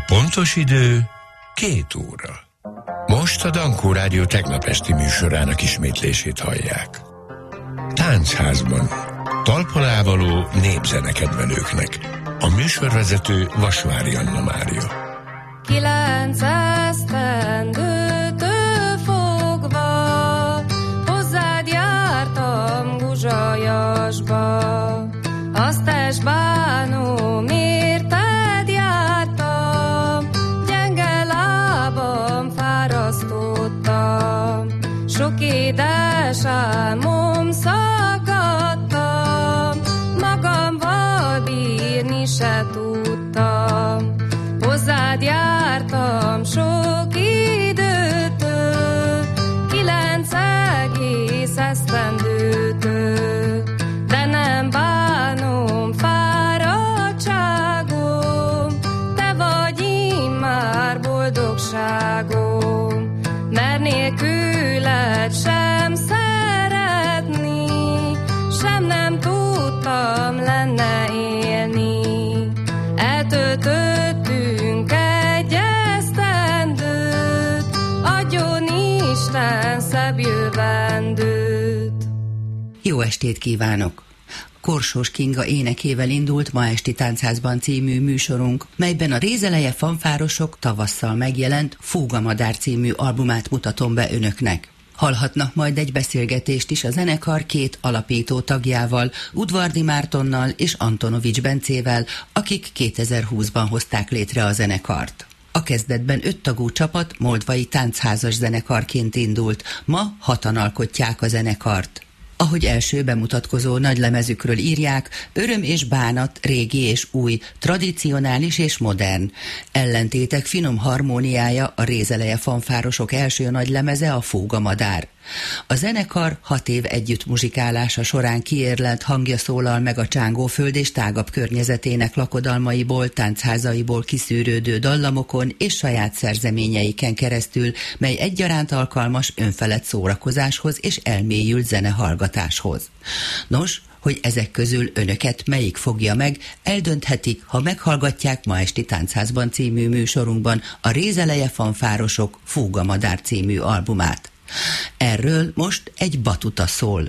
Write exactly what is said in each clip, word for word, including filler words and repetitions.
pontos idő két óra. Most a Dankó Rádió tegnap esti műsorának ismétlését hallják. Táncházban talpon népzenekedvelőknek. A műsorvezető Vasvári Anna Mária. Kilenc esztendőtől fogva hozzád jártam Guzsajasba, aztás bánom érted jártam, gyenge lábam fárasztottam, sok édes álmom szakadtam, magammal bírni se tudtam. Hozzád jártam sok időtől, kilenc egész esztendőtől, de nem bánom fáradtságom, te vagy immár boldogságom, mert nélküled sem szeretni, sem nem tudtam lenne élni. Eltöltöttünk egy esztendőt, adjon Isten szebb jövendőt. Jó estét kívánok! Korsós Kinga énekével indult Ma esti Táncházban című műsorunk, melyben a Rézeleje fanfárosok tavasszal megjelent Fúgamadár című albumát mutatom be önöknek. Hallhatnak majd egy beszélgetést is a zenekar két alapító tagjával, Udvardi Mártonnal és Antonovics Bencével, akik kétezer-húszban hozták létre a zenekart. A kezdetben öttagú csapat moldvai táncházas zenekarként indult, ma hatan alkotják a zenekart. Ahogy első bemutatkozó nagylemezükről írják, öröm és bánat, régi és új, tradicionális és modern. Ellentétek finom harmóniája a Rézeleje fanfárosok első nagylemeze, a Fúgamadár. A zenekar hat év együtt muzsikálása során kiérlelt hangja szólal meg a Csángóföld és tágabb környezetének lakodalmaiból, táncházaiból kiszűrődő dallamokon és saját szerzeményeiken keresztül, mely egyaránt alkalmas önfelett szórakozáshoz és elmélyült zenehallgatáshoz. Nos, hogy ezek közül önöket melyik fogja meg, eldönthetik, ha meghallgatják Ma esti Táncházban című műsorunkban a Rézeleje fanfárosok Fúgamadár című albumát. Erről most egy batuta szól.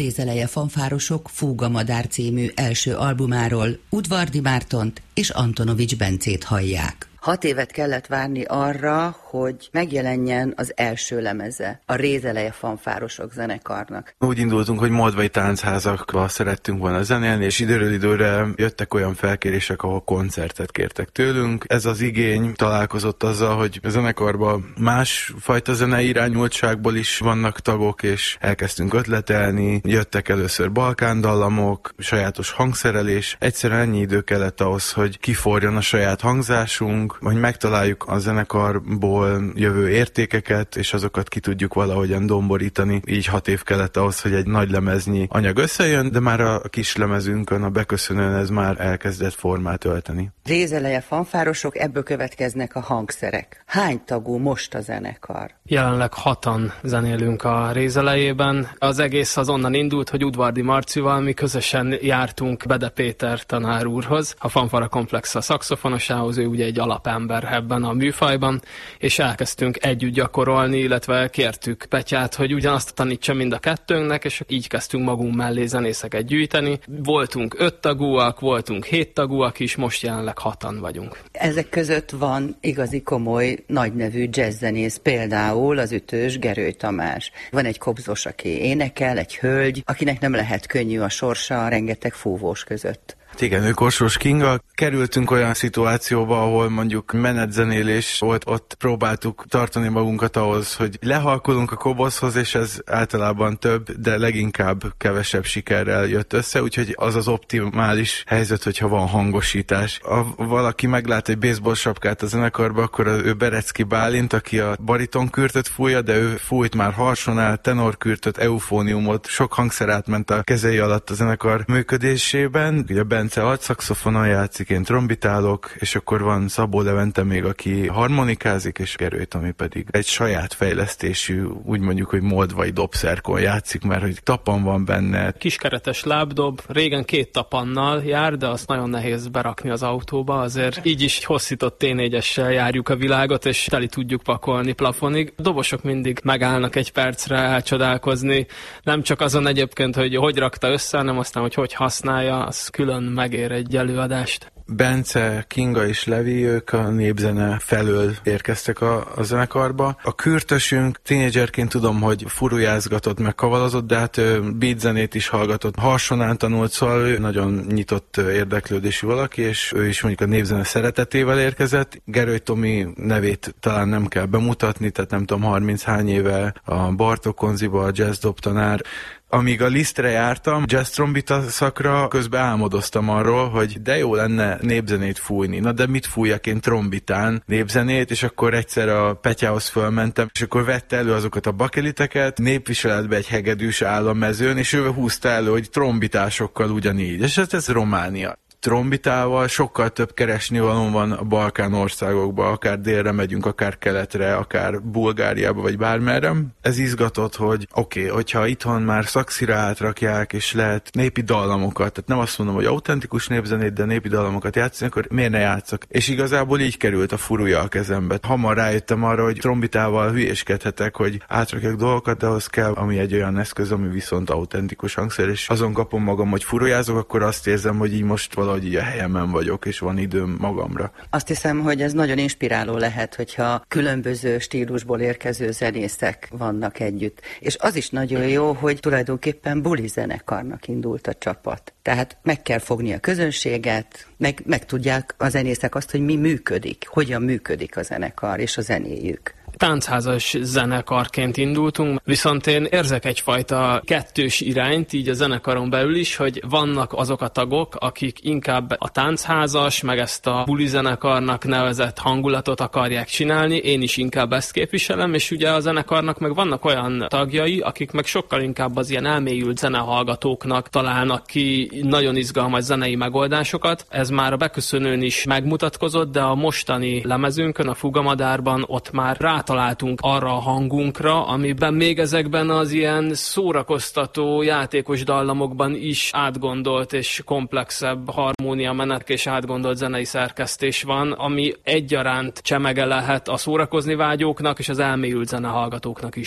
Rézeleje fanfárosok Fúgamadár című első albumáról Udvardy Mártont és Antonovics Bencét hallják. Hat évet kellett várni arra, hogy megjelenjen az első lemeze a Rézeleje fanfárosok zenekarnak. Úgy indultunk, hogy moldvai táncházakba szerettünk volna zenélni, és időről időre jöttek olyan felkérések, ahol koncertet kértek tőlünk. Ez az igény találkozott azzal, hogy a zenekarban másfajta zenei irányultságból is vannak tagok, és elkezdtünk ötletelni. Jöttek először balkándallamok, sajátos hangszerelés. Egyszerűen ennyi idő kellett ahhoz, hogy kiforjon a saját hangzásunk, hogy megtaláljuk a zenekarból jövő értékeket, és azokat ki tudjuk valahogyan domborítani. Így hat év kellett ahhoz, hogy egy nagy lemeznyi anyag összejön, de már a kis lemezünkön, a beköszönőn ez már elkezdett formát ölteni. Rézeleje fanfárosok, ebből következnek a hangszerek. Hány tagú most a zenekar? Jelenleg hatan zenélünk a Rézelejében. Az egész az onnan indult, hogy Udvardy Marcival mi közösen jártunk Bede Péter tanár úrhoz, a Fanfara Komplex a szaxofonosához, ő ugye egy alapember ebben a műfajban, és elkezdtünk együtt gyakorolni, illetve kértük Petyát, hogy ugyanazt tanítsa mind a kettőnknek, és így kezdtünk magunk mellé zenészeket gyűjteni. Voltunk öt tagúak, voltunk hét tagúak is, most jelenleg hatan vagyunk. Ezek között van igazi komoly, nagynevű jazzzenész, például az ütős Gerő Tamás. Van egy kobzos, aki énekel, egy hölgy, akinek nem lehet könnyű a sorsa a rengeteg fúvós között. Igen, ő Korsós Kinga. Kerültünk olyan szituációba, ahol mondjuk menetzenélés volt, ott próbáltuk tartani magunkat ahhoz, hogy lehalkulunk a kobozhoz, és ez általában több, de leginkább kevesebb sikerrel jött össze, úgyhogy az az optimális helyzet, hogyha van hangosítás. Ha valaki meglát egy baseball sapkát a zenekarba, akkor ő Berecki Bálint, aki a baritonkürtöt fújja, de ő fújt már harsonál, tenorkürtöt, eufóniumot, sok hangszer átment a kezei alatt a zenekar működésében. Ugye Bence altszaxofonon játszik, én trombitálok, és akkor van Szabó Levente még, aki harmonikázik, és Gerő Tomi pedig egy saját fejlesztésű, úgy mondjuk, hogy moldvai dobszerkon játszik, mert hogy tapan van benne. Kiskeretes lábdob, régen két tapannal jár, de azt nagyon nehéz berakni az autóba, azért így is hosszított té négyessel járjuk a világot, és teli tudjuk pakolni plafonig. A dobosok mindig megállnak egy percre elcsodálkozni, nem csak azon egyébként, hogy hogy rakta össze, hanem aztán, hogy hogy használja, az külön megér egy előadást. Bence, Kinga és Levi, ők a népzene felől érkeztek a, a zenekarba. A kürtösünk tínédzserként tudom, hogy furujázgatott, meg kavalazott, de hát beatzenét is hallgatott. Harsonán tanult, szóval ő nagyon nyitott érdeklődésű valaki, és ő is mondjuk a népzene szeretetével érkezett. Gerő Tomi nevét talán nem kell bemutatni, tehát nem tudom, harminc hány éve a Bartók Konziba a jazz dobtanár. Amíg a Lisztre jártam, jazz trombita szakra, közben álmodoztam arról, hogy de jó lenne népzenét fújni. Na de mit fújjak én trombitán népzenét, és akkor egyszer a Petyához fölmentem, és akkor vette elő azokat a bakeliteket, népviseletbe egy hegedűs áll a mezőn, és ő húzta elő, hogy trombitásokkal ugyanígy. És ez, ez Románia. Trombitával sokkal több keresnivaló van a Balkán országokban, akár délre megyünk, akár keletre, akár Bulgáriába, vagy bármerre. Ez izgatott, hogy oké, okay, hogyha itthon már szakszira átrakják, és lehet népi dallamokat, tehát nem azt mondom, hogy autentikus népzenét, de népi dallamokat játszani, akkor miért ne játszak? És igazából így került a furuja a kezembe. Hamar rájöttem arra, hogy trombitával hülyéskedhetek, hogy átrakjak dolgokat, de ahhoz kell, ami egy olyan eszköz, ami viszont autentikus hangszer, és azon kapom magam, hogy furujázok, akkor azt érzem, hogy így most valahogy így a helyemen vagyok, és van időm magamra. Azt hiszem, hogy ez nagyon inspiráló lehet, hogyha különböző stílusból érkező zenészek vannak együtt. És az is nagyon jó, hogy tulajdonképpen buli zenekarnak indult a csapat. Tehát meg kell fogni a közönséget, meg, meg tudják a zenészek azt, hogy mi működik, hogyan működik a zenekar és a zenéjük. Táncházas zenekarként indultunk, viszont én érzek egyfajta kettős irányt, így a zenekaron belül is, hogy vannak azok a tagok, akik inkább a táncházas, meg ezt a buli zenekarnak nevezett hangulatot akarják csinálni, én is inkább ezt képviselem, és ugye a zenekarnak meg vannak olyan tagjai, akik meg sokkal inkább az ilyen elmélyült zenehallgatóknak találnak ki nagyon izgalmas zenei megoldásokat. Ez már a beköszönőn is megmutatkozott, de a mostani lemezünkön, a Fúgamadárban ott már rá találtunk arra a hangunkra, amiben még ezekben az ilyen szórakoztató, játékos dallamokban is átgondolt és komplexebb harmóniamenet és átgondolt zenei szerkesztés van, ami egyaránt csemege lehet a szórakozni vágyóknak és az elmélyült zenehallgatóknak is.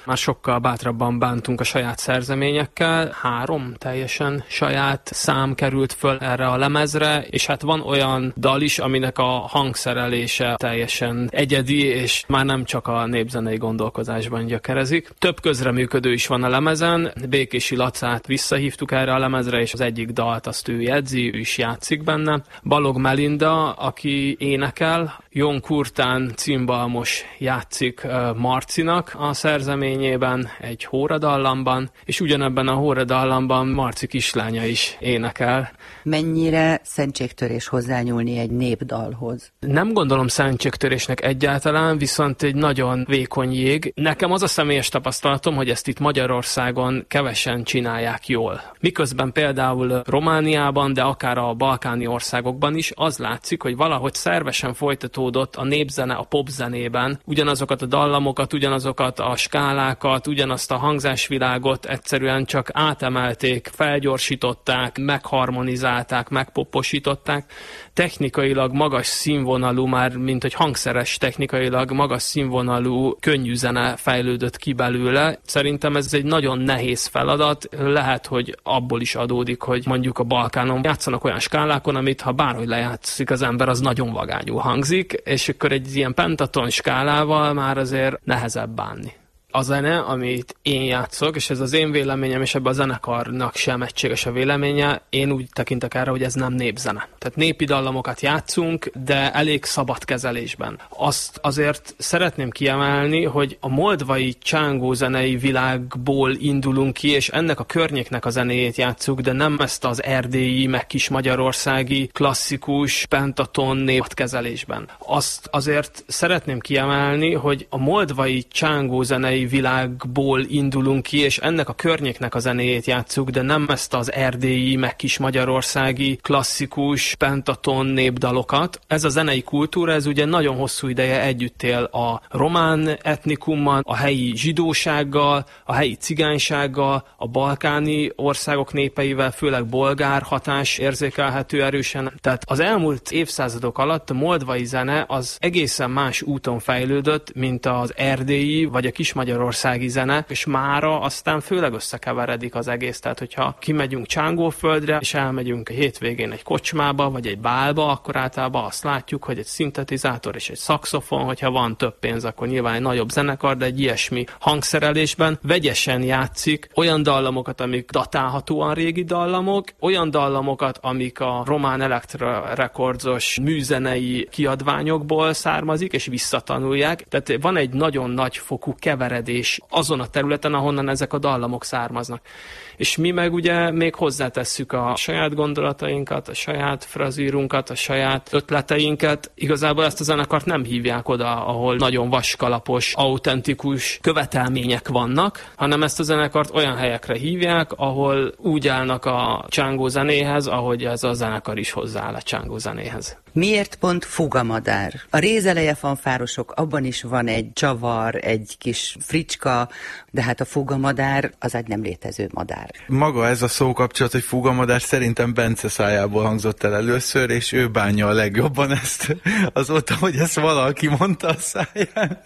már sokkal bátrabban bántunk a saját szerzeményekkel. Három teljesen saját szám került föl erre a lemezre, és hát van olyan dal is, aminek a hangszerelése teljesen egyedi, és már nem csak a népzenei gondolkozásban gyökerezik. Több közreműködő is van a lemezen, Békési Lacát visszahívtuk erre a lemezre, és az egyik dalt azt ő jegyzi, ő is játszik benne. Balog Melinda, aki énekel, Jon Kurtán cimbalmos játszik Marcinak a szerzeményében, egy hóradallamban, és ugyanebben a hóradallamban Marci kislánya is énekel. Mennyire szentségtörés hozzányúlni egy népdalhoz? Nem gondolom szentségtörésnek egyáltalán, viszont egy nagyon vékony jég. Nekem az a személyes tapasztalatom, hogy ezt itt Magyarországon kevesen csinálják jól. Miközben például Romániában, de akár a balkáni országokban is az látszik, hogy valahogy szervesen folytatódott a népzene a popzenében, ugyanazokat a dallamokat, ugyanazokat a skálákat, ugyanazt a hangzásvilágot egyszerűen csak átemelték, felgyorsították, megharmonizálták, megpoposították. Technikailag magas színvonalú, már mint hogy hangszeres technikailag magas színvonalú könnyű zene fejlődött ki belőle. Szerintem ez egy nagyon nehéz feladat. Lehet, hogy abból is adódik, hogy mondjuk a Balkánon játszanak olyan skálákon, amit ha bárhogy lejátszik az ember, az nagyon vagányul hangzik, és akkor egy ilyen pentaton skálával már azért nehezebb bánni. A zene, amit én játszok, és ez az én véleményem, és ebben a zenekarnak sem egységes a véleménye, én úgy tekintek erre, hogy ez nem népzene. Tehát népi dallamokat játszunk, de elég szabad kezelésben. Azt azért szeretném kiemelni, hogy a moldvai csángó zenei világból indulunk ki, és ennek a környéknek a zenéjét játszuk, de nem ezt az erdélyi, meg kis magyarországi klasszikus pentaton népkezelésben. Azt azért szeretném kiemelni, hogy a moldvai csángó zenei világból indulunk ki, és ennek a környéknek a zenéjét játszuk, de nem ezt az erdélyi, meg kis magyarországi klasszikus pentaton népdalokat. Ez a zenei kultúra, ez ugye nagyon hosszú ideje együtt él a román etnikummal, a helyi zsidósággal, a helyi cigánysággal, a balkáni országok népeivel, főleg bolgár hatás érzékelhető erősen. Tehát az elmúlt évszázadok alatt a moldvai zene az egészen más úton fejlődött, mint az erdélyi, vagy a kis magyarországi zene, és mára aztán főleg összekeveredik az egész. Tehát, hogyha kimegyünk Csángóföldre, és elmegyünk a hétvégén egy kocsmába, vagy egy bálba, akkor általában azt látjuk, hogy egy szintetizátor és egy szaxofon, hogyha van több pénz, akkor nyilván egy nagyobb zenekar, de egy ilyesmi hangszerelésben vegyesen játszik olyan dallamokat, amik datálhatóan régi dallamok, olyan dallamokat, amik a Román Elektra Recordsos műzenei kiadványokból származik, és visszatanulják. Tehát van egy nagyon nagy fokú keveredés azon a területen, ahonnan ezek a dallamok származnak. És mi meg ugye még hozzátesszük a saját gondolatainkat, a saját frazírunkat, a saját ötleteinket. Igazából ezt a zenekart nem hívják oda, ahol nagyon vaskalapos, autentikus követelmények vannak, hanem ezt a zenekart olyan helyekre hívják, ahol úgy állnak a csángó zenéhez, ahogy ez a zenekar is hozzááll a csángó zenéhez. Miért pont fugamadár? A rézeleje fanfárosok, abban is van egy csavar, egy kis fricska, de hát a fugamadár az egy nem létező madár. Maga ez a szókapcsolat, hogy fugamadár szerintem Bence szájából hangzott el először, és ő bánja a legjobban ezt azóta, hogy ezt valaki mondta a száján.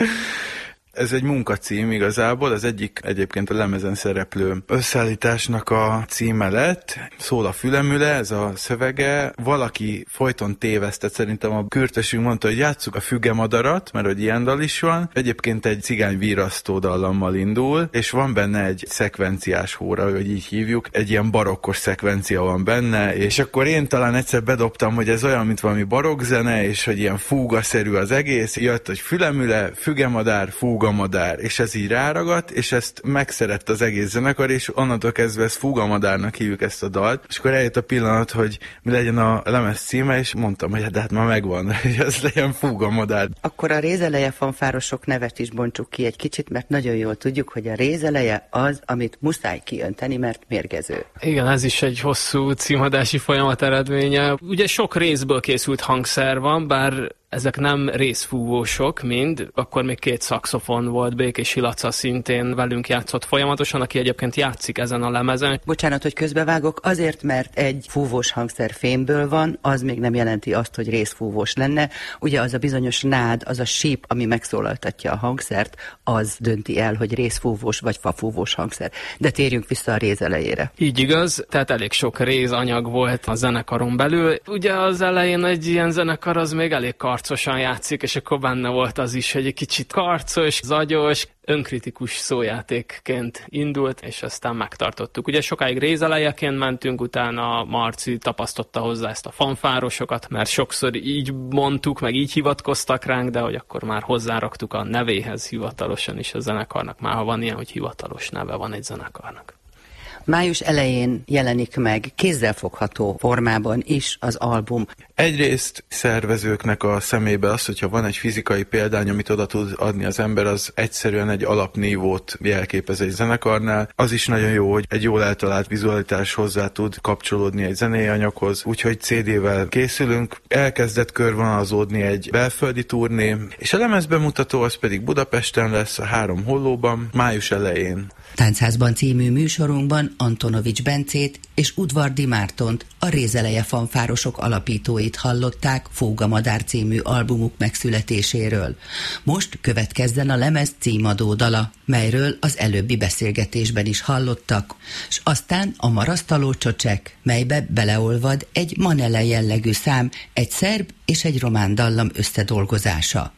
Ez egy munkacím igazából, az egyik egyébként a lemezen szereplő összeállításnak a címe lett. Szól a fülemüle, ez a szövege. Valaki folyton tévesztett, szerintem a kürtösünk mondta, hogy játsszuk a fügemadarat, mert hogy ilyen dal is van. Egyébként egy cigány virasztó dallammal indul, és van benne egy szekvenciás hóra, hogy így hívjuk. Egy ilyen barokkos szekvencia van benne, és akkor én talán egyszer bedobtam, hogy ez olyan, mint valami barokkzene, és hogy ilyen fúgaszerű az egész. Jött, hogy fülemüle, fügemadár, fúga Fugamadár, és ez így ráragadt, és ezt megszerett az egész zenekar, és onnantól kezdve ezt Fugamadárnak hívjuk ezt a dalt, és akkor eljött a pillanat, hogy mi legyen a lemez címe, és mondtam, hogy de hát már megvan, hogy ez legyen Fugamadár. Akkor a rézeleje fanfárosok nevet is bontsuk ki egy kicsit, mert nagyon jól tudjuk, hogy a rézeleje az, amit muszáj kiönteni, mert mérgező. Igen, ez is egy hosszú címadási folyamat eredménye. Ugye sok részből készült hangszer van, bár ezek nem részfúvósok mind, akkor még két szaxofon volt, Békés Laca szintén velünk játszott folyamatosan, aki egyébként játszik ezen a lemezen. Bocsánat, hogy közbevágok, azért, mert egy fúvós hangszer fémből van, az még nem jelenti azt, hogy részfúvós lenne. Ugye az a bizonyos nád, az a síp, ami megszólaltatja a hangszert, az dönti el, hogy részfúvós vagy fafúvós hangszer. De térjünk vissza a réz elejére. Így igaz, tehát elég sok rézanyag volt a zenekaron belül. Ugye az elején egy ilyen zenekar az még elég karcosan játszik, és akkor benne volt az is, hogy egy kicsit karcos, zagyos, önkritikus szójátékként indult, és aztán megtartottuk. Ugye sokáig rézelejeként mentünk, utána Marci tapasztotta hozzá ezt a fanfárosokat, mert sokszor így mondtuk, meg így hivatkoztak ránk, de hogy akkor már hozzáraktuk a nevéhez hivatalosan is a zenekarnak, már ha van ilyen, hogy hivatalos neve van egy zenekarnak. Május elején jelenik meg kézzelfogható formában is az album. Egyrészt szervezőknek a szemébe az, hogyha van egy fizikai példány, amit oda tud adni az ember, az egyszerűen egy alapnívót jelképez egy zenekarnál. Az is nagyon jó, hogy egy jól eltalált vizualitás hozzá tud kapcsolódni egy zenei anyaghoz, úgyhogy cé dé-vel készülünk. Elkezdett körvonalazódni egy belföldi turné, és a lemezbemutató az pedig Budapesten lesz, a Három Hollóban, május elején. Táncházban című műsorunkban Antonovics Bencét és Udvardy Mártont, a Rézeleje fanfárosok alapítóit hallották Fógamadár című albumuk megszületéséről. Most következzen a lemez címadó dala, melyről az előbbi beszélgetésben is hallottak, s aztán a Marasztaló Csocsek, melybe beleolvad egy manele jellegű szám, egy szerb és egy román dallam összedolgozása.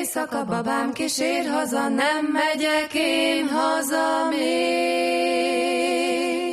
éjszaka babám kísér haza, nem megyek én haza még.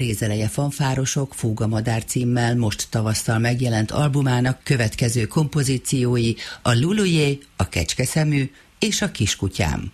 Rézeleje fanfárosok Fúgamadár címmel most tavasszal megjelent albumának következő kompozíciói a Lulujé, a Kecskeszemű és a Kiskutyám.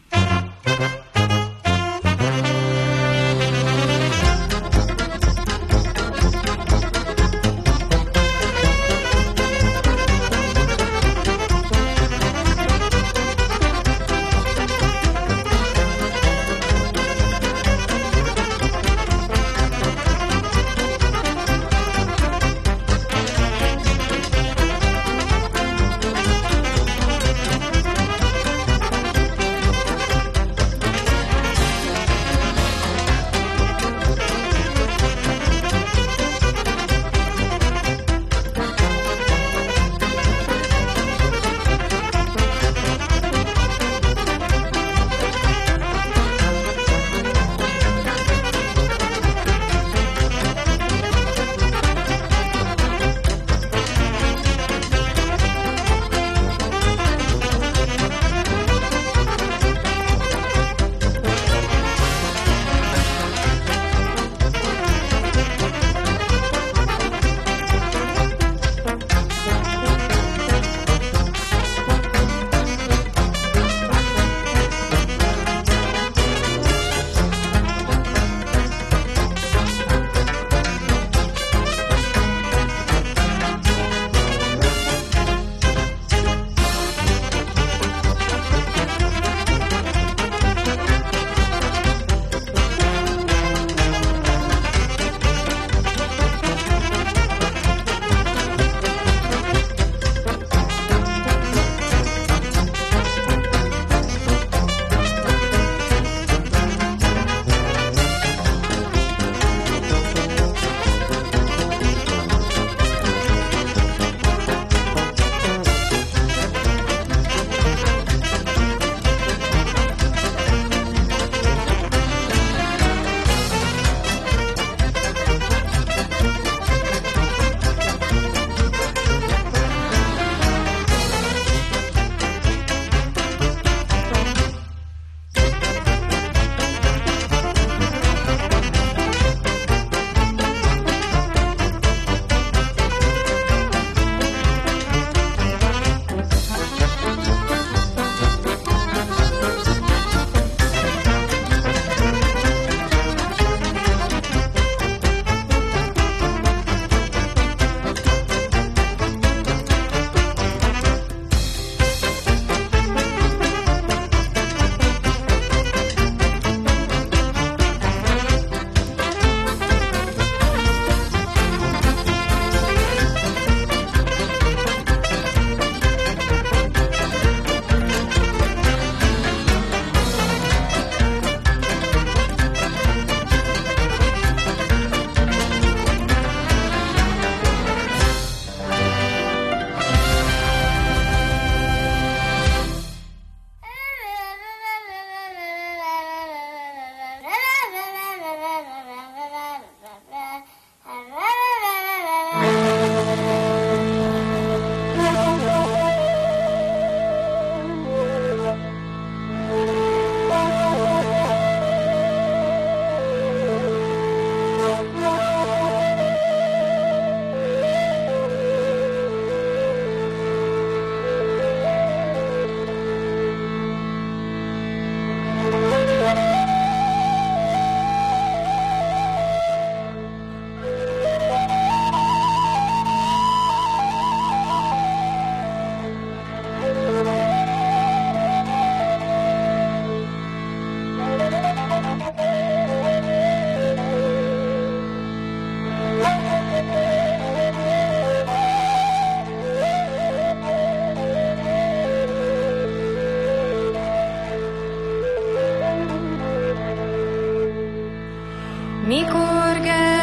Mikor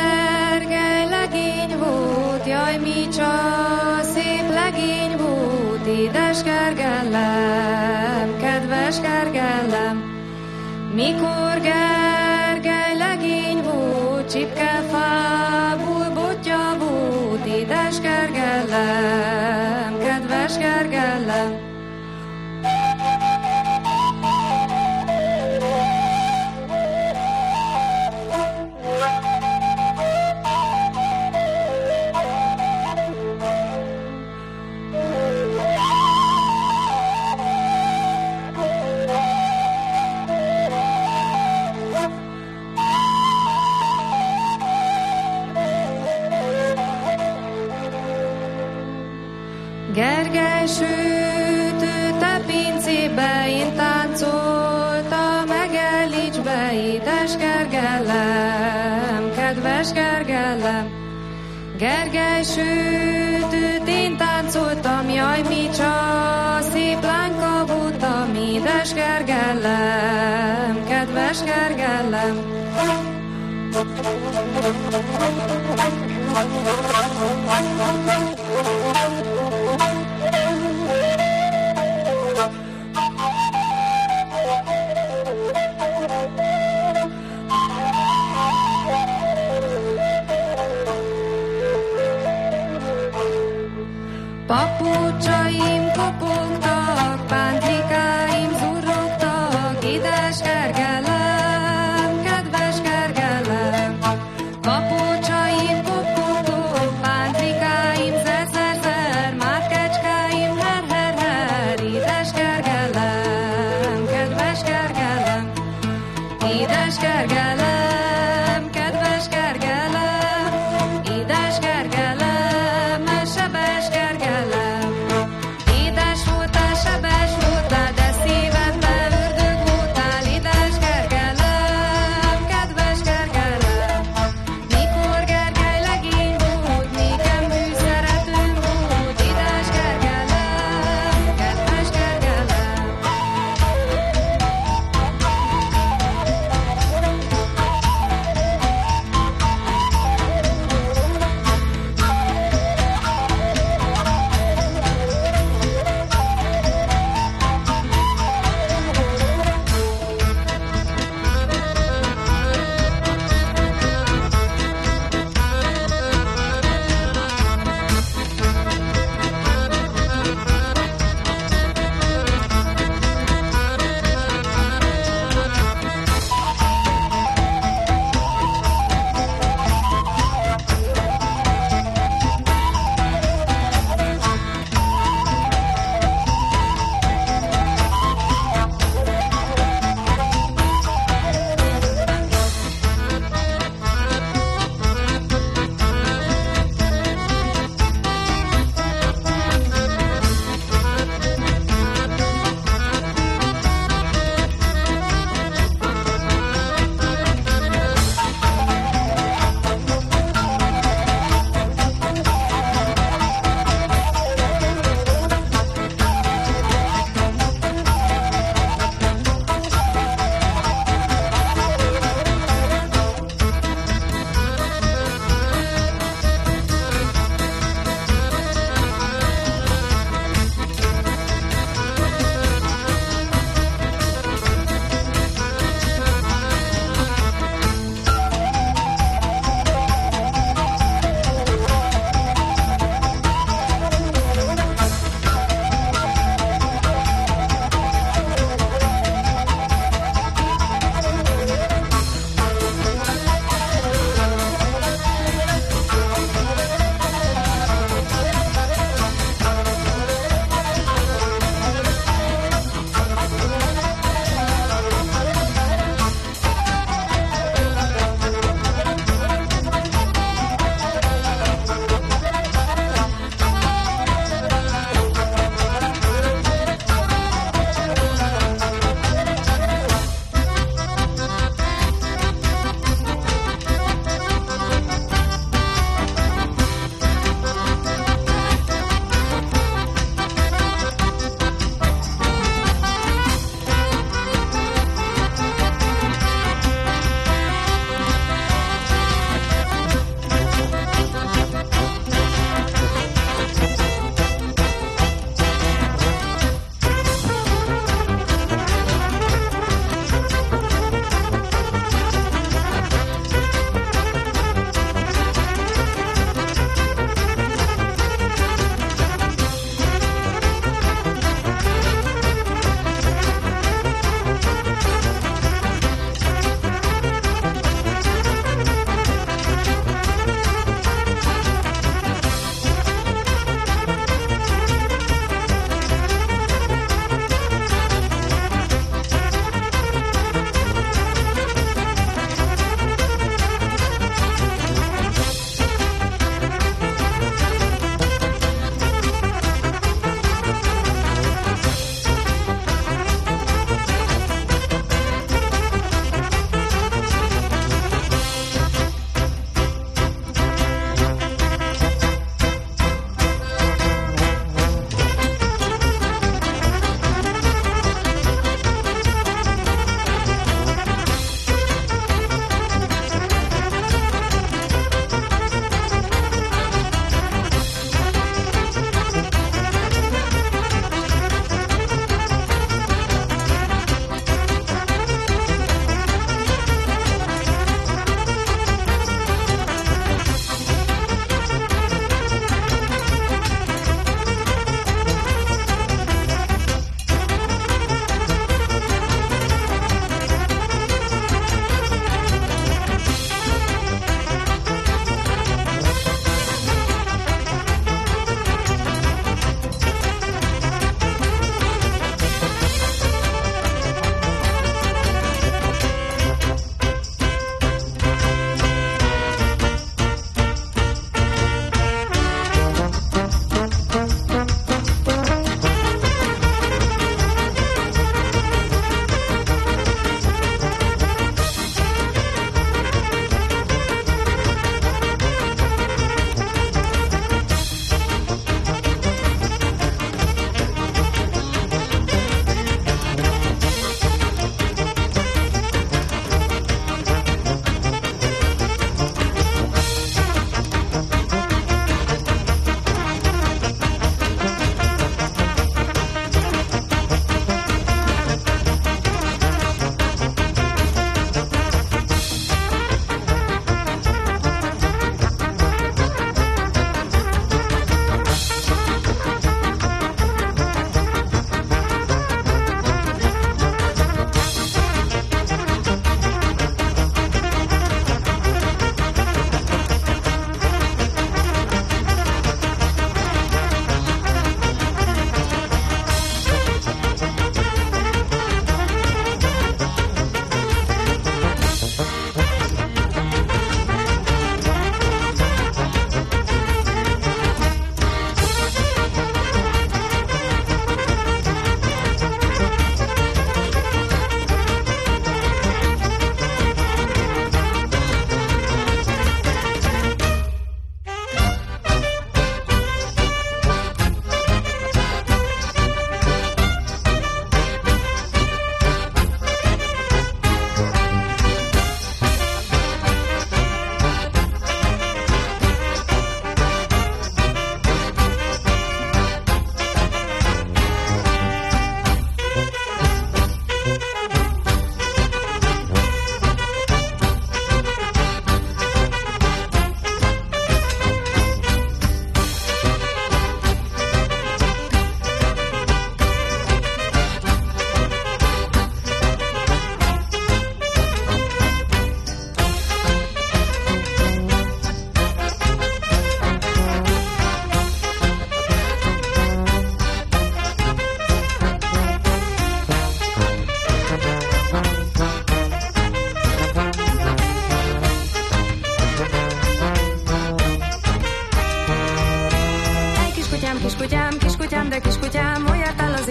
Gergely legény volt, jaj, micsa szép legény volt, édes Gergellem, kedves Gergellem. Mikor Gergely legény volt, csipkefából botja volt, édes Gergellem, kedves Gergellem. Gergely sütőt én táncoltam, jaj, mi csa, szép lányka voltam, édes Gergellem, kedves Gergellem. Papucsaim kopogtak, pántrikáim zurrogtak, édes Gergellem, kedves Gergellem. Papucsaim kopogtak, pántrikáim zer-zer-zer, már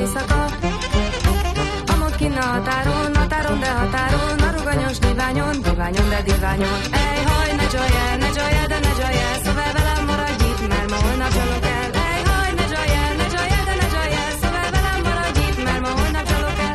éjszaka. Amott kinn a határon, határon de határon, a ruganyos diványon, diványon de diványon. Ej, haj, ne csalj el, ne csalj el, de ne csalj el, szóval velem maradj itt, mert ma holnap csalok el. Ej, haj, ne csalj el, ne csalj el, de ne csalj el, szóval velem maradj itt, mert ma holnap csalok el.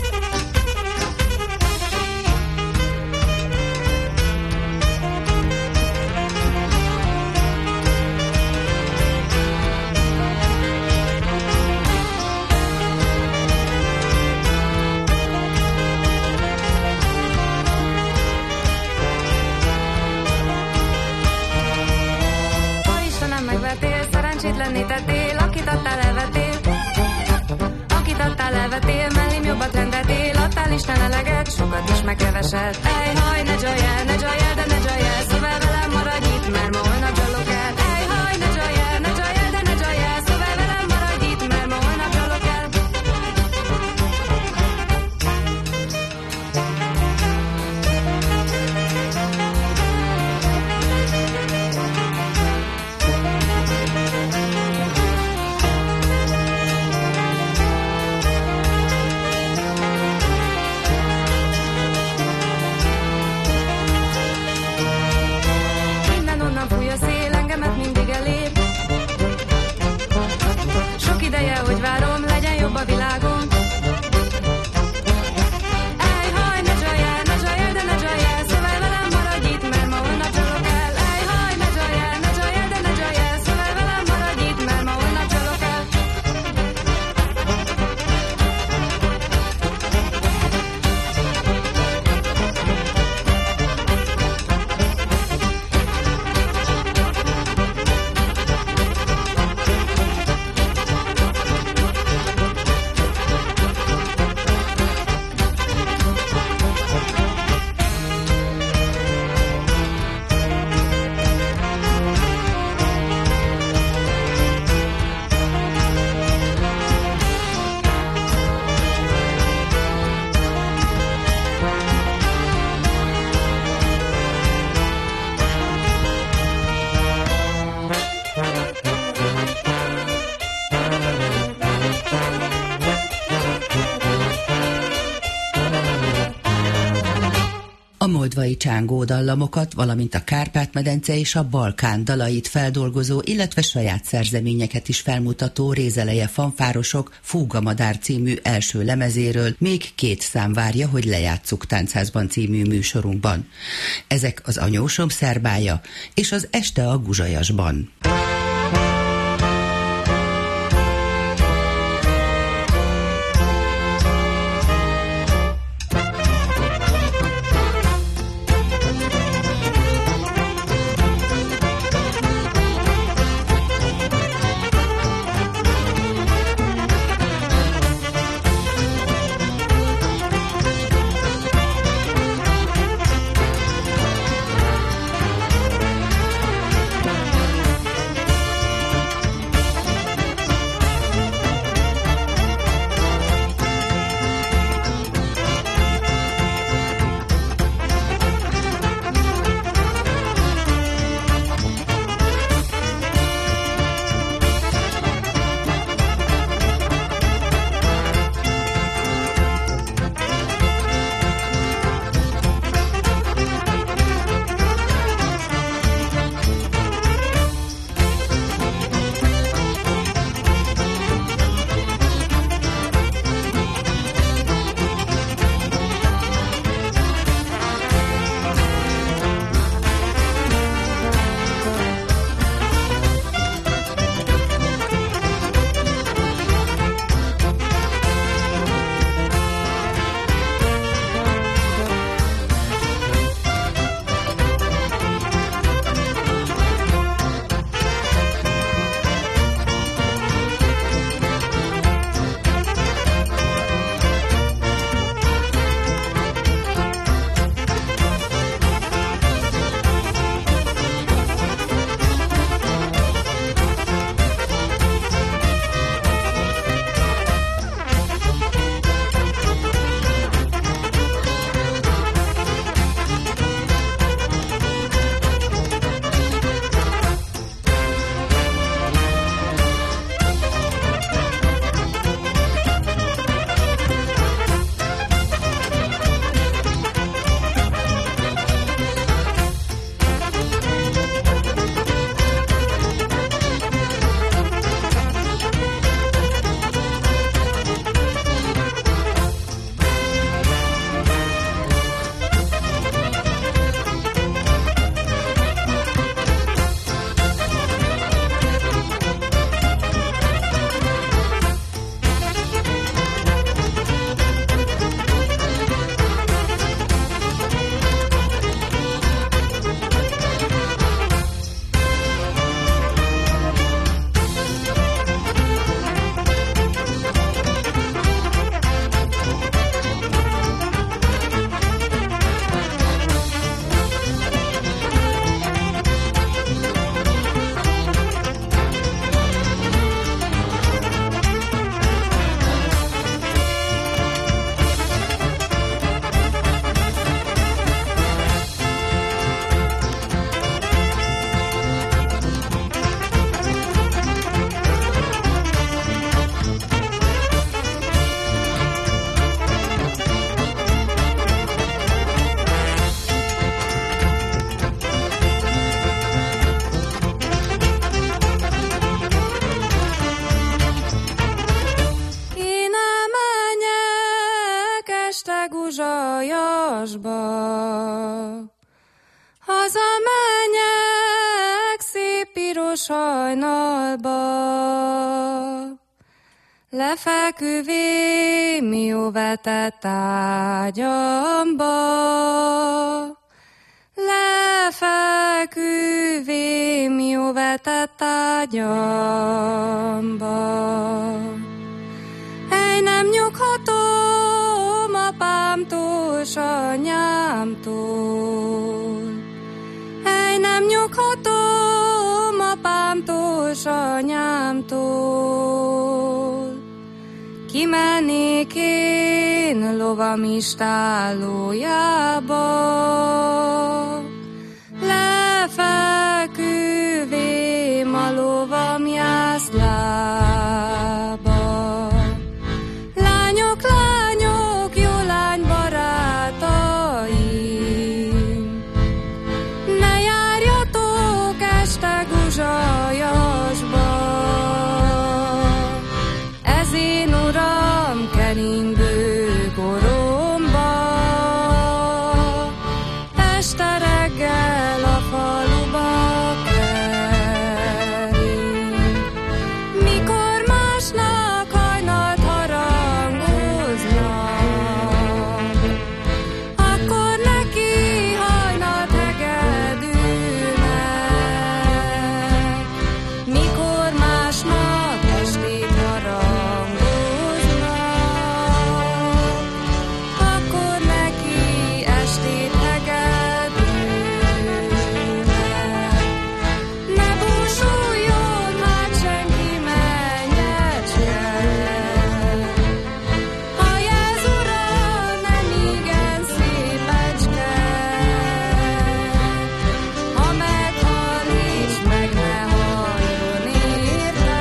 Lenni tettél, akit adtál elvetél, akit adtál elvetél, mellém jobbat rendetél, adtál Isten eleget, sokat is meg keveset. Ej, haj, ne csalj el, ne csalj el, de ne csalj el, szóval velem maradj itt, mert ma holnap csalok el. Ej, haj, ne csalj el, ne csalj el, de ne csalj el, szóval velem maradj itt, mert ma holnap csalok el. Hogy várom, legyen jobb a világon. Ej, haj, ne csalj el, ne csalj el, de ne csalj el, szóval velem maradj itt, mert ma holnap csalok el. Ej, haj, ne csalj el, ne csalj el, de ne csalj el, szóval velem maradj itt, mert ma holnap csalok el. A moldvai csángó dallamokat, valamint a Kárpát-medence és a Balkán dalait feldolgozó, illetve saját szerzeményeket is felmutató Rézeleje fanfárosok Fúgamadár című első lemezéről még két szám várja, hogy lejátsszuk Táncházban című műsorunkban. Ezek az Anyósom szerbája és az Este a Guzsajasban. este guzsajasba. Hazamenjek szép piros hajnalba, lefeküvém jó vetett ágyamba, lefeküvém jó vetett ágyamba. Hely, nem nyughatom apámtól, s anyámtól. Hely, nem nyughatom apámtól, s anyámtól. Kimennék én lovam istállójába, lefeküvém a lovam jászlába. Lányok, lányok, jó lány barátaim, ne járjatok este guzsajasba. Ez én uram keringő koromba, este reggel a faluba kering. Mikor másnak hajnalt harangoznak, akkor neki hajnalt hegedűnek. Mikor másnak estét harangoznak, akkor neki estét hegedűnek. Ne búsuljon hát senki mennyecske, ha ez uram nem igen szépecske. Ha meghal is, meg ne halljon érte,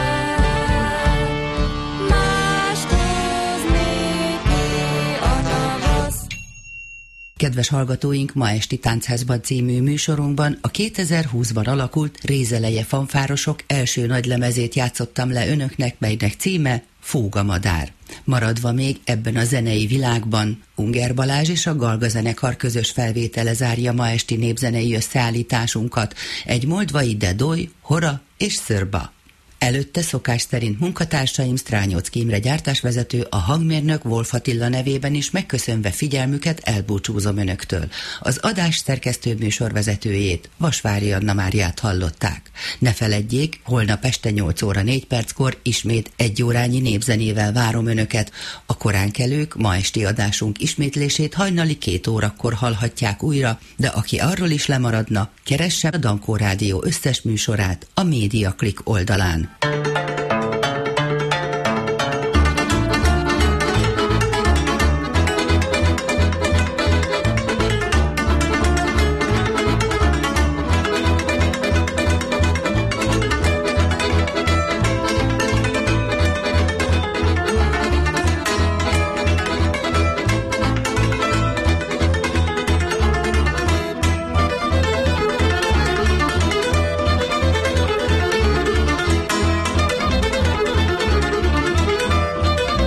máshoz néki a tavasz. Kedves hallgatóink, ma esti Táncházban című műsorunkban a kétezer-húszban alakult Rézeleje fanfárosok első nagylemezét játszottam le önöknek, melynek címe Fúgamadár. Maradva még ebben a zenei világban, Unger Balázs és a Galga zenekar közös felvétele zárja ma esti népzenei összeállításunkat, egy moldvai Dedoy, Hora és Szörba. Előtte szokás szerint munkatársaim Strányoczky Imre gyártásvezető, a hangmérnök Wolf Attila nevében is megköszönve figyelmüket elbúcsúzom önöktől. Az adás szerkesztő műsorvezetőjét, Vasvári Anna Máriát hallották. Ne feledjék, holnap este nyolc óra négy perckor ismét egy órányi népzenével várom önöket. A koránkelők ma esti adásunk ismétlését hajnali két órakor hallhatják újra, de aki arról is lemaradna, keresse a Dankó Rádió összes műsorát a Média Klik oldalán.